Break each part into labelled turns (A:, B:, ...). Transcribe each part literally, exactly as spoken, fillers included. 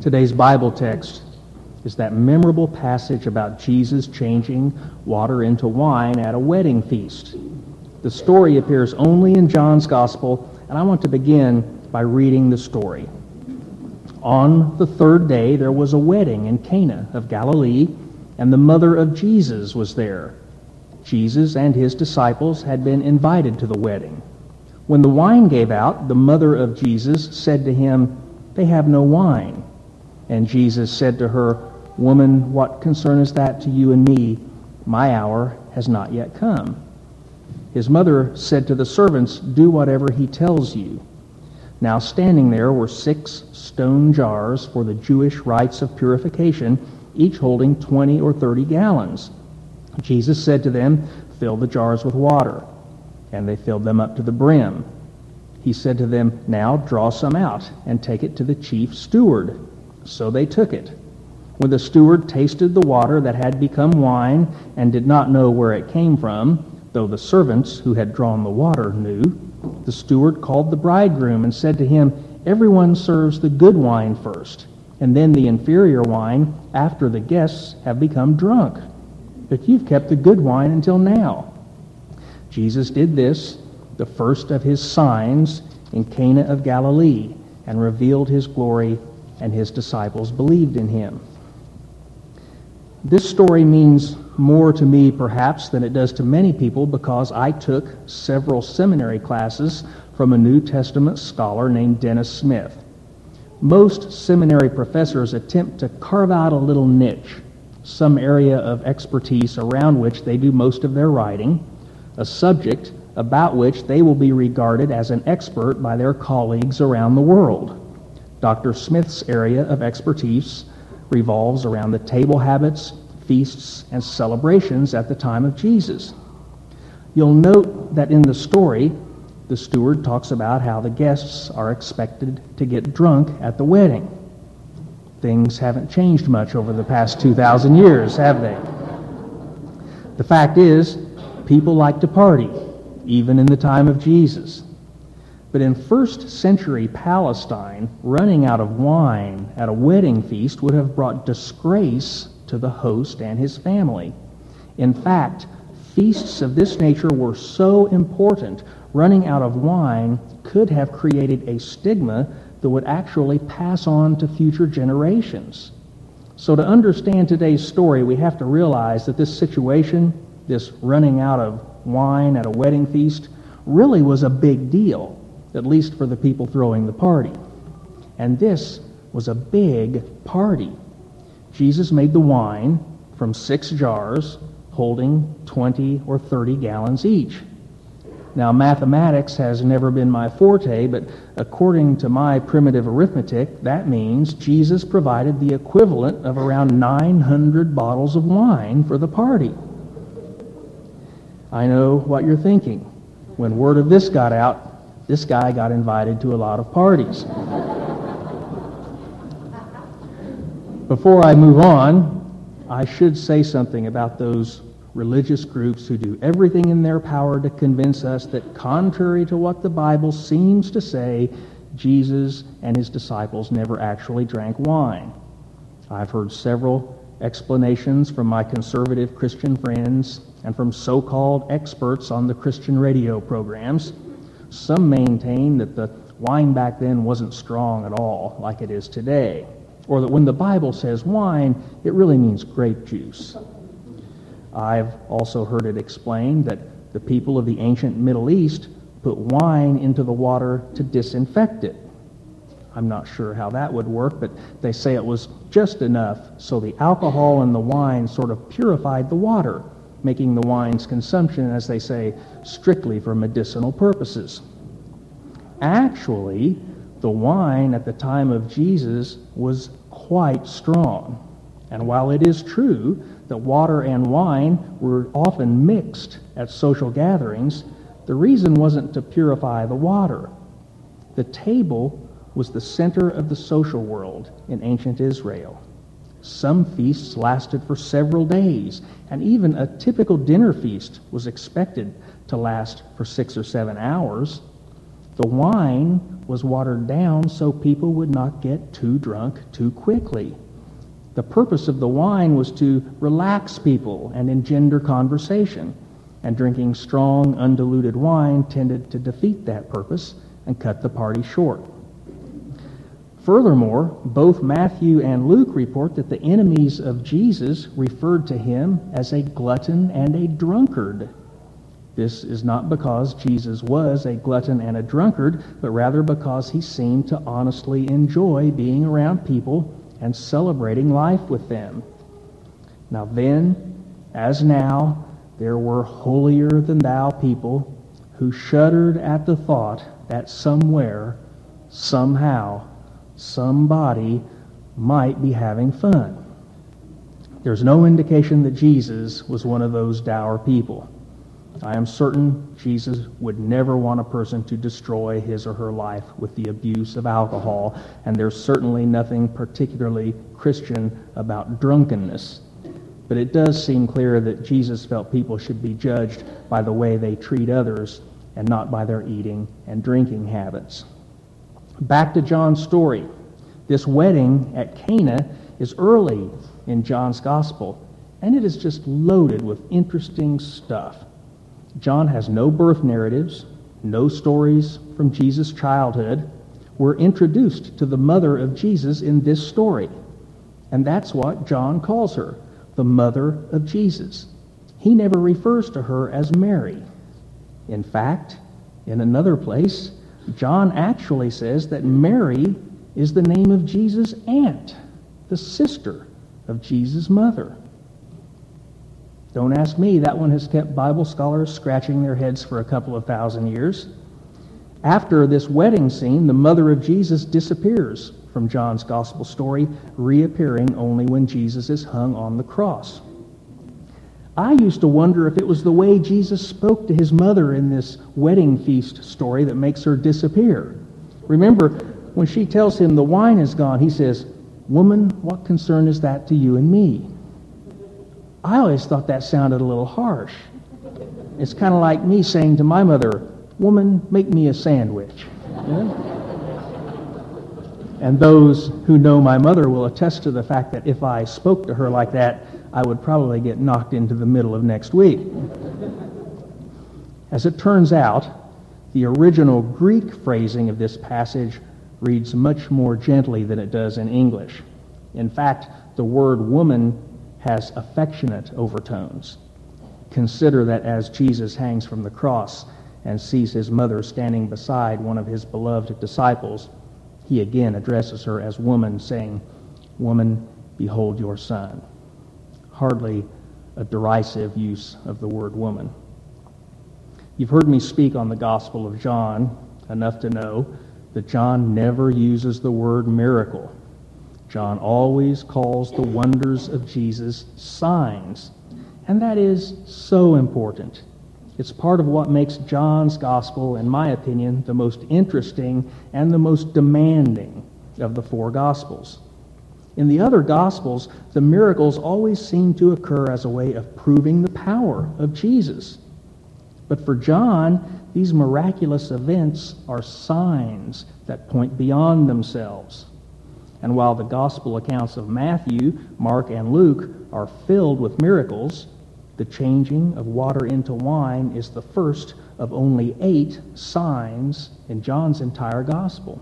A: Today's Bible text is that memorable passage about Jesus changing water into wine at a wedding feast. The story appears only in John's Gospel, and I want to begin by reading the story. On the third day there was a wedding in Cana of Galilee, and the mother of Jesus was there. Jesus and his disciples had been invited to the wedding. When the wine gave out, the mother of Jesus said to him, "They have no wine." And Jesus said to her, "Woman, what concerneth that to you and me? My hour has not yet come." His mother said to the servants, "Do whatever he tells you." Now standing there were six stone jars for the Jewish rites of purification, each holding twenty or thirty gallons. Jesus said to them, "Fill the jars with water." And they filled them up to the brim. He said to them, "Now draw some out and take it to the chief steward." So they took it. When the steward tasted the water that had become wine and did not know where it came from, though the servants who had drawn the water knew, the steward called the bridegroom and said to him, "Everyone serves the good wine first, and then the inferior wine after the guests have become drunk. But you've kept the good wine until now." Jesus did this, the first of his signs, in Cana of Galilee, and revealed his glory, and his disciples believed in him. This story means more to me, perhaps, than it does to many people, because I took several seminary classes from a New Testament scholar named Dennis Smith. Most seminary professors attempt to carve out a little niche, some area of expertise around which they do most of their writing, a subject about which they will be regarded as an expert by their colleagues around the world. Doctor Smith's area of expertise revolves around the table habits, feasts, and celebrations at the time of Jesus. You'll note that in the story, the steward talks about how the guests are expected to get drunk at the wedding. Things haven't changed much over the past two thousand years, have they? The fact is, people like to party, even in the time of Jesus. But in first century Palestine, running out of wine at a wedding feast would have brought disgrace to the host and his family. In fact, feasts of this nature were so important, running out of wine could have created a stigma that would actually pass on to future generations. So to understand today's story, we have to realize that this situation, this running out of wine at a wedding feast, really was a big deal, at least for the people throwing the party. And this was a big party. Jesus made the wine from six jars holding twenty or thirty gallons each. Now, mathematics has never been my forte, but according to my primitive arithmetic, that means Jesus provided the equivalent of around nine hundred bottles of wine for the party. I know what you're thinking. When word of this got out, this guy got invited to a lot of parties. Before I move on, I should say something about those religious groups who do everything in their power to convince us that, contrary to what the Bible seems to say, Jesus and his disciples never actually drank wine. I've heard several explanations from my conservative Christian friends and from so-called experts on the Christian radio programs. Some maintain that the wine back then wasn't strong at all, like it is today, or that when the Bible says wine, it really means grape juice. I've also heard it explained that the people of the ancient Middle East put wine into the water to disinfect it. I'm not sure how that would work, but they say it was just enough so the alcohol in the wine sort of purified the water, making the wine's consumption, as they say, strictly for medicinal purposes. Actually, the wine at the time of Jesus was quite strong. And while it is true that water and wine were often mixed at social gatherings, the reason wasn't to purify the water. The table was the center of the social world in ancient Israel. Some feasts lasted for several days, and even a typical dinner feast was expected to last for six or seven hours. The wine was watered down so people would not get too drunk too quickly. The purpose of the wine was to relax people and engender conversation, and drinking strong, undiluted wine tended to defeat that purpose and cut the party short. Furthermore, both Matthew and Luke report that the enemies of Jesus referred to him as a glutton and a drunkard. This is not because Jesus was a glutton and a drunkard, but rather because he seemed to honestly enjoy being around people and celebrating life with them. Now then, as now, there were holier-than-thou people who shuddered at the thought that somewhere, somehow, somebody might be having fun. There's no indication that Jesus was one of those dour people. I am certain Jesus would never want a person to destroy his or her life with the abuse of alcohol, and there's certainly nothing particularly Christian about drunkenness. But it does seem clear that Jesus felt people should be judged by the way they treat others and not by their eating and drinking habits. Back to John's story. This wedding at Cana is early in John's gospel, and it is just loaded with interesting stuff. John has no birth narratives, no stories from Jesus' childhood. We're introduced to the mother of Jesus in this story, and that's what John calls her, the mother of Jesus. He never refers to her as Mary. In fact, in another place, John actually says that Mary is the name of Jesus' aunt, the sister of Jesus' mother. Don't ask me, that one has kept Bible scholars scratching their heads for a couple of thousand years. After this wedding scene, the mother of Jesus disappears from John's gospel story, reappearing only when Jesus is hung on the cross. I used to wonder if it was the way Jesus spoke to his mother in this wedding feast story that makes her disappear. Remember, when she tells him the wine is gone, he says, "Woman, what concern is that to you and me?" I always thought that sounded a little harsh. It's kind of like me saying to my mother, "Woman, make me a sandwich." You know? And those who know my mother will attest to the fact that if I spoke to her like that, I would probably get knocked into the middle of next week. As it turns out, the original Greek phrasing of this passage reads much more gently than it does in English. In fact, the word woman has affectionate overtones. Consider that as Jesus hangs from the cross and sees his mother standing beside one of his beloved disciples, he again addresses her as woman, saying, "Woman, behold your son." Hardly a derisive use of the word woman. You've heard me speak on the Gospel of John enough to know that John never uses the word miracle. John always calls the wonders of Jesus signs, and that is so important. It's part of what makes John's gospel, in my opinion, the most interesting and the most demanding of the four gospels. In the other gospels, the miracles always seem to occur as a way of proving the power of Jesus. But for John, these miraculous events are signs that point beyond themselves. And while the gospel accounts of Matthew, Mark, and Luke are filled with miracles, the changing of water into wine is the first of only eight signs in John's entire gospel.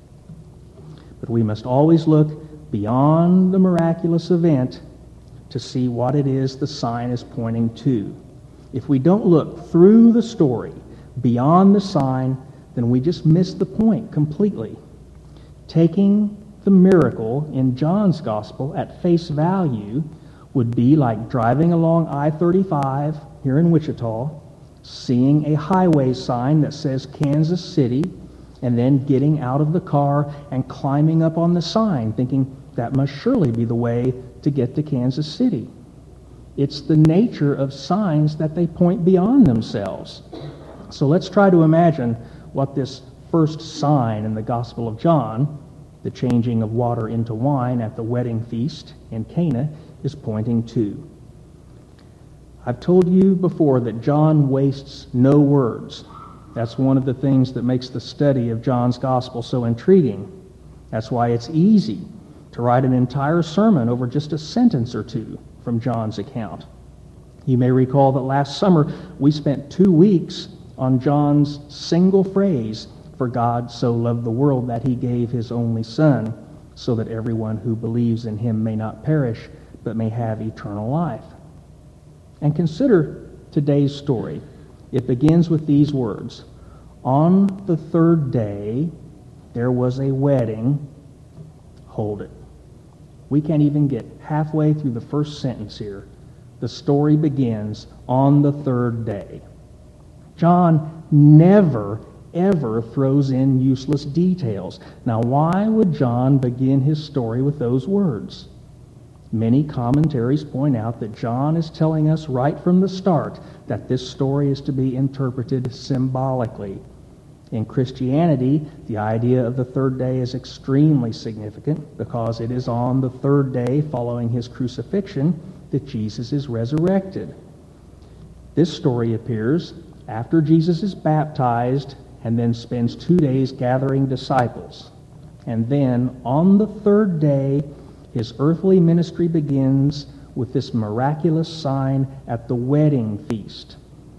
A: But we must always look beyond the miraculous event to see what it is the sign is pointing to. If we don't look through the story, beyond the sign, then we just miss the point completely. Taking the miracle in John's gospel at face value would be like driving along I thirty-five here in Wichita, seeing a highway sign that says Kansas City, and then getting out of the car and climbing up on the sign, thinking that must surely be the way to get to Kansas City. It's the nature of signs that they point beyond themselves. So let's try to imagine what this first sign in the Gospel of John, the changing of water into wine at the wedding feast in Cana, is pointing to. I've told you before that John wastes no words. That's one of the things that makes the study of John's Gospel so intriguing. That's why it's easy to write an entire sermon over just a sentence or two from John's account. You may recall that last summer we spent two weeks on John's single phrase, "For God so loved the world that he gave his only Son, so that everyone who believes in him may not perish, but may have eternal life." And consider today's story. It begins with these words: "On the third day, there was a wedding." Hold it. We can't even get halfway through the first sentence here. The story begins on the third day. John never, ever throws in useless details. Now, why would John begin his story with those words? Many commentaries point out that John is telling us right from the start that this story is to be interpreted symbolically. In Christianity, the idea of the third day is extremely significant because it is on the third day following his crucifixion that Jesus is resurrected. This story appears after Jesus is baptized and then spends two days gathering disciples. And then on the third day, his earthly ministry begins with this miraculous sign at the wedding feast.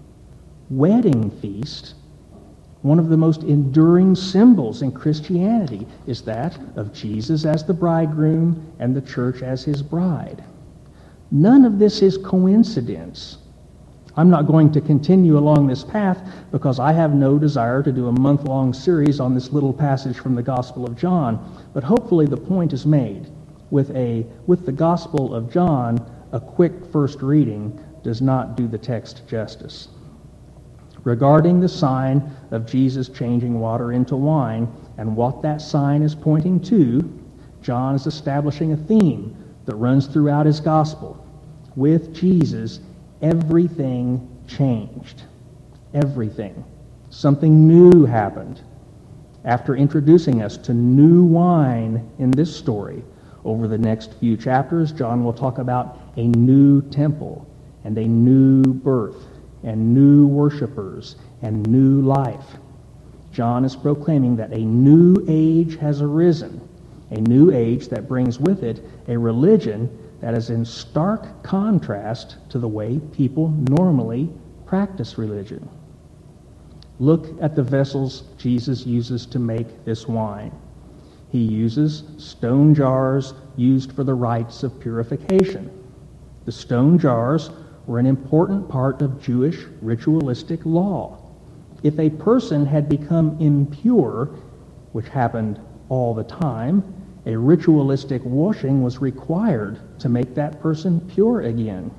A: Wedding feast, one of the most enduring symbols in Christianity, is that of Jesus as the bridegroom and the church as his bride. None of this is coincidence. I'm not going to continue along this path because I have no desire to do a month-long series on this little passage from the Gospel of John, but hopefully the point is made. With a with the Gospel of John, a quick first reading does not do the text justice. Regarding the sign of Jesus changing water into wine and what that sign is pointing to, John is establishing a theme that runs throughout his Gospel. With Jesus, everything changed. Everything. Something new happened. After introducing us to new wine in this story, over the next few chapters, John will talk about a new temple and a new birth and new worshipers and new life. John is proclaiming that a new age has arisen, a new age that brings with it a religion that is in stark contrast to the way people normally practice religion. Look at the vessels Jesus uses to make this wine. He uses stone jars used for the rites of purification. The stone jars were an important part of Jewish ritualistic law. If a person had become impure, which happened all the time, a ritualistic washing was required to make that person pure again.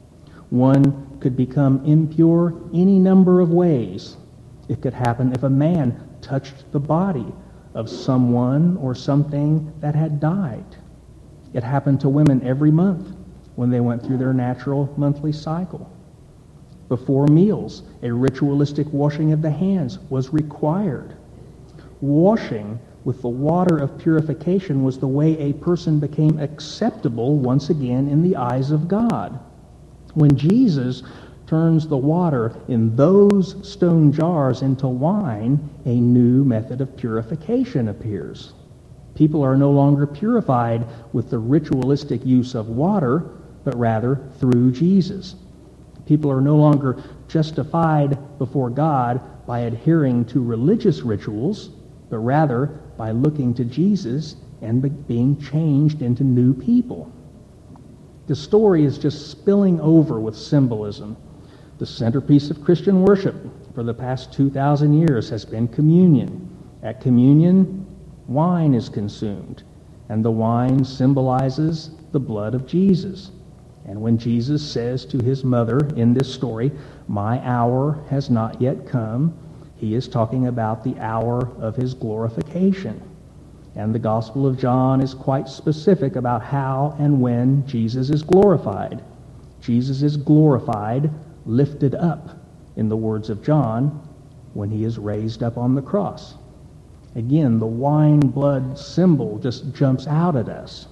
A: One could become impure any number of ways. It could happen if a man touched the body of someone or something that had died. It happened to women every month when they went through their natural monthly cycle. Before meals, a ritualistic washing of the hands was required. Washing with the water of purification was the way a person became acceptable once again in the eyes of God. When Jesus turns the water in those stone jars into wine, a new method of purification appears. People are no longer purified with the ritualistic use of water, but rather through Jesus. People are no longer justified before God by adhering to religious rituals, but rather by looking to Jesus and be- being changed into new people. The story is just spilling over with symbolism. The centerpiece of Christian worship for the past two thousand years has been communion. At communion, wine is consumed, and the wine symbolizes the blood of Jesus. And when Jesus says to his mother in this story, "My hour has not yet come," he is talking about the hour of his glorification. And the Gospel of John is quite specific about how and when Jesus is glorified. Jesus is glorified, lifted up, in the words of John, when he is raised up on the cross. Again, the wine blood symbol just jumps out at us.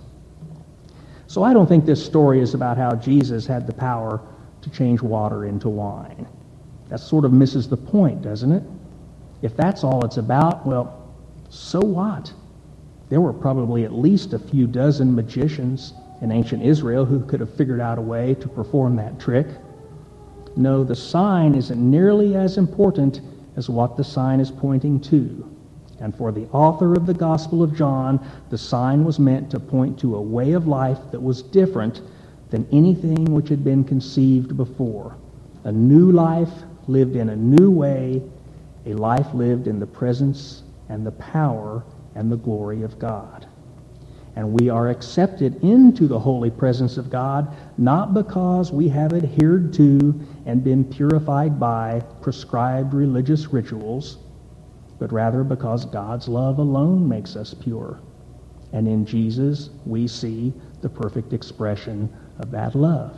A: So I don't think this story is about how Jesus had the power to change water into wine. That sort of misses the point, doesn't it? If that's all it's about, well, so what? There were probably at least a few dozen magicians in ancient Israel who could have figured out a way to perform that trick. No, the sign isn't nearly as important as what the sign is pointing to. And for the author of the Gospel of John, the sign was meant to point to a way of life that was different than anything which had been conceived before. A new life lived in a new way, a life lived in the presence and the power and the glory of God. And we are accepted into the holy presence of God not because we have adhered to and been purified by prescribed religious rituals, but rather because God's love alone makes us pure. And in Jesus, we see the perfect expression of that love.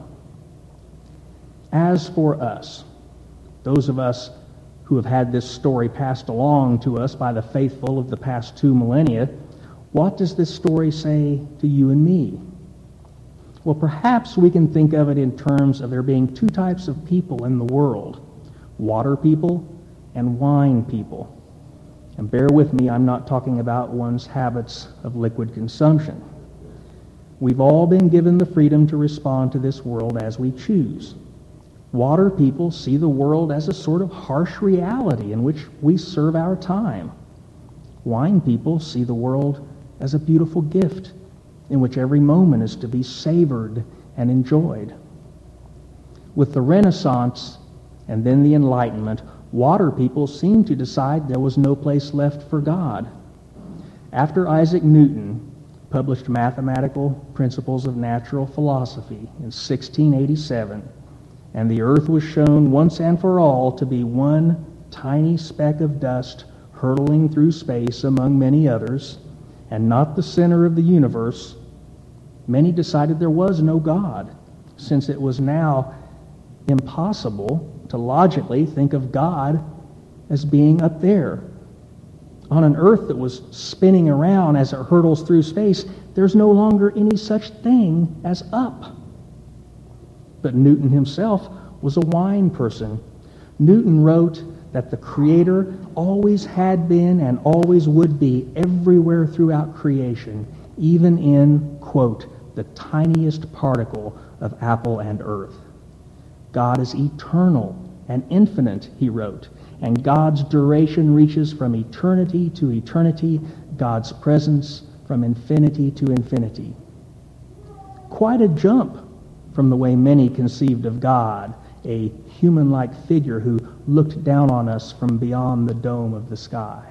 A: As for us, those of us who have had this story passed along to us by the faithful of the past two millennia, what does this story say to you and me? Well, perhaps we can think of it in terms of there being two types of people in the world, water people and wine people. And bear with me, I'm not talking about one's habits of liquid consumption. We've all been given the freedom to respond to this world as we choose. Water people see the world as a sort of harsh reality in which we serve our time. Wine people see the world as a beautiful gift in which every moment is to be savored and enjoyed. With the Renaissance and then the Enlightenment, water people seemed to decide there was no place left for God. After Isaac Newton published Mathematical Principles of Natural Philosophy in sixteen eighty-seven, and the earth was shown once and for all to be one tiny speck of dust hurtling through space among many others, and not the center of the universe, many decided there was no God, since it was now impossible to logically think of God as being up there. On an earth that was spinning around as it hurtles through space, there's no longer any such thing as up. But Newton himself was a wine person. Newton wrote that the Creator always had been and always would be everywhere throughout creation, even in, quote, the tiniest particle of apple and earth. God is eternal and infinite, he wrote, and God's duration reaches from eternity to eternity, God's presence from infinity to infinity. Quite a jump from the way many conceived of God, a human-like figure who looked down on us from beyond the dome of the sky.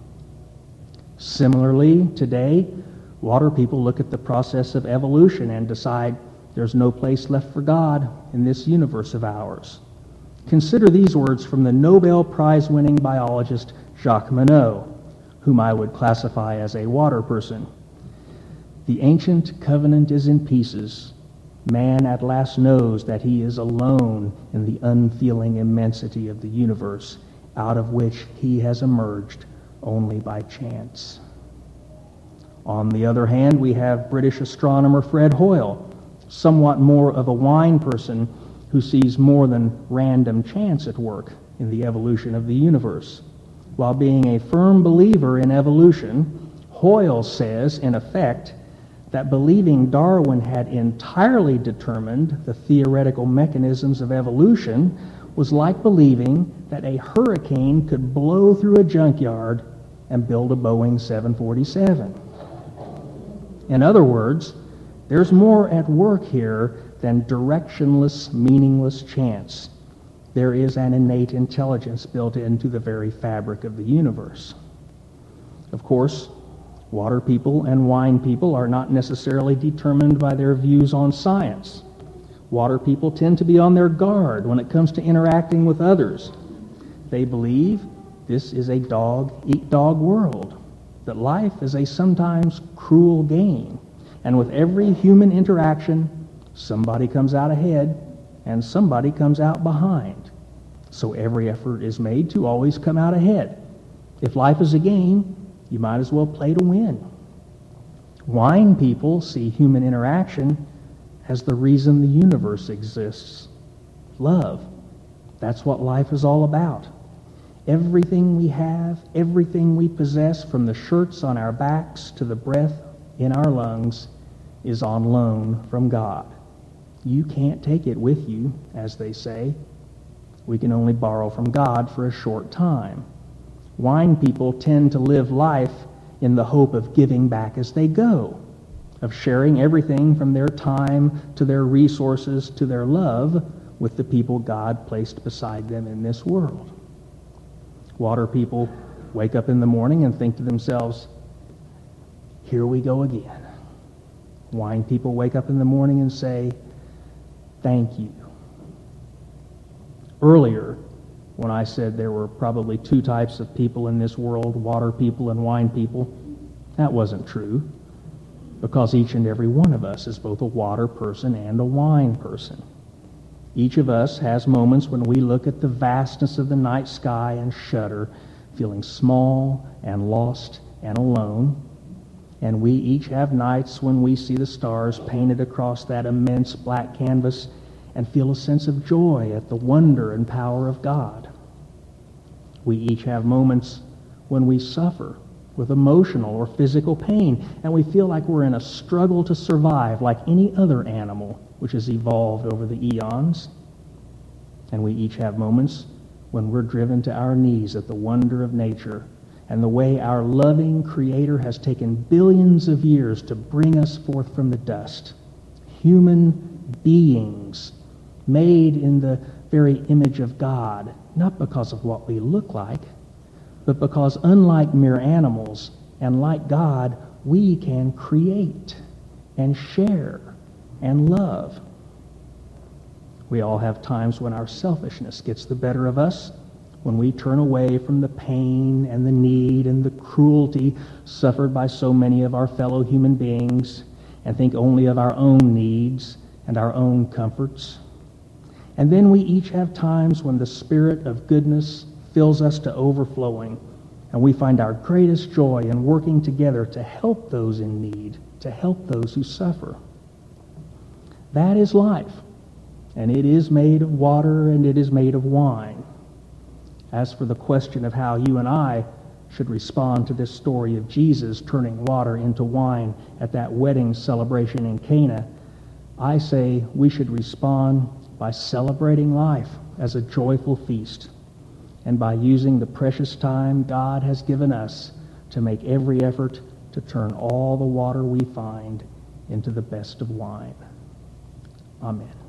A: Similarly, today, water people look at the process of evolution and decide there's no place left for God in this universe of ours. Consider these words from the Nobel Prize-winning biologist Jacques Monod, whom I would classify as a water person. The ancient covenant is in pieces. Man at last knows that he is alone in the unfeeling immensity of the universe, out of which he has emerged only by chance. On the other hand, we have British astronomer Fred Hoyle, somewhat more of a wine person who sees more than random chance at work in the evolution of the universe. While being a firm believer in evolution, Hoyle says, in effect, that believing Darwin had entirely determined the theoretical mechanisms of evolution was like believing that a hurricane could blow through a junkyard and build a Boeing seven forty-seven. In other words, there's more at work here than directionless, meaningless chance. There is an innate intelligence built into the very fabric of the universe. Of course, water people and wine people are not necessarily determined by their views on science. Water people tend to be on their guard when it comes to interacting with others. They believe this is a dog-eat-dog world, that life is a sometimes cruel game, and with every human interaction, somebody comes out ahead and somebody comes out behind. So every effort is made to always come out ahead. If life is a game, you might as well play to win. Wine people see human interaction as the reason the universe exists. Love. That's what life is all about. Everything we have, everything we possess, from the shirts on our backs to the breath in our lungs, is on loan from God. You can't take it with you, as they say. We can only borrow from God for a short time. Wine people tend to live life in the hope of giving back as they go, of sharing everything from their time to their resources to their love with the people God placed beside them in this world. Water people wake up in the morning and think to themselves, here we go again. Wine people wake up in the morning and say, thank you. Earlier, when I said there were probably two types of people in this world, water people and wine people, that wasn't true, because each and every one of us is both a water person and a wine person. Each of us has moments when we look at the vastness of the night sky and shudder, feeling small and lost and alone. And we each have nights when we see the stars painted across that immense black canvas and feel a sense of joy at the wonder and power of God. We each have moments when we suffer with emotional or physical pain, and we feel like we're in a struggle to survive like any other animal which has evolved over the eons. And we each have moments when we're driven to our knees at the wonder of nature and the way our loving Creator has taken billions of years to bring us forth from the dust. Human beings made in the very image of God, not because of what we look like, but because unlike mere animals and like God, we can create and share and love. We all have times when our selfishness gets the better of us, when we turn away from the pain and the need and the cruelty suffered by so many of our fellow human beings and think only of our own needs and our own comforts. And then we each have times when the Spirit of goodness fills us to overflowing, and we find our greatest joy in working together to help those in need, to help those who suffer. That is life, and it is made of water and it is made of wine. As for the question of how you and I should respond to this story of Jesus turning water into wine at that wedding celebration in Cana, I say we should respond by celebrating life as a joyful feast, and by using the precious time God has given us to make every effort to turn all the water we find into the best of wine. Amen.